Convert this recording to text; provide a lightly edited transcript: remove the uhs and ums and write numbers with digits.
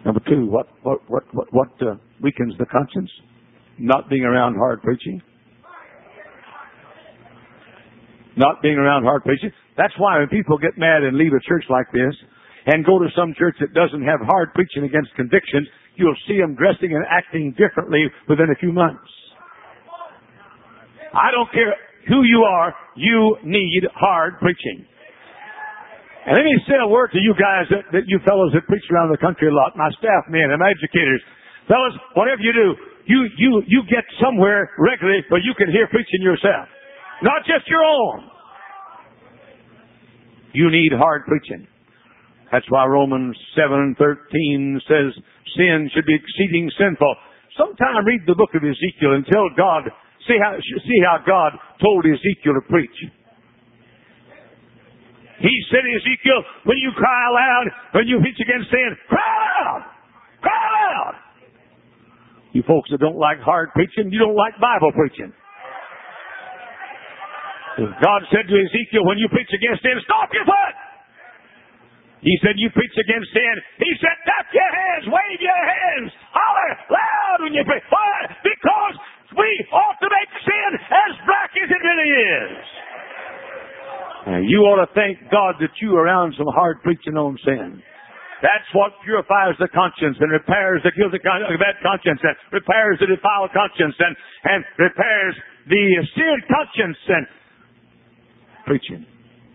Number two, what weakens the conscience? Not being around hard preaching. Not being around hard preaching. That's why when people get mad and leave a church like this and go to some church that doesn't have hard preaching against convictions, you'll see them dressing and acting differently within a few months. I don't care who you are, you need hard preaching. And let me say a word to you guys, that you fellows that preach around the country a lot, my staff men and my educators. Fellas, whatever you do, you get somewhere regularly where you can hear preaching yourself. Not just your own. You need hard preaching. That's why Romans 7:13 says sin should be exceeding sinful. Sometime read the book of Ezekiel and tell God, see how God told Ezekiel to preach. He said to Ezekiel, when you cry aloud, when you preach against sin, cry aloud! Cry aloud! You folks that don't like hard preaching, you don't like Bible preaching. God said to Ezekiel, when you preach against sin, stomp your foot! He said, you preach against sin. He said, tap your hands, wave your hands, holler loud when you preach. Why? Because we ought to make sin as black as it really is. Now, you ought to thank God that you are around some hard preaching on sin. That's what purifies the conscience and repairs the guilty bad conscience and repairs the defiled conscience and repairs the seared conscience and preaching.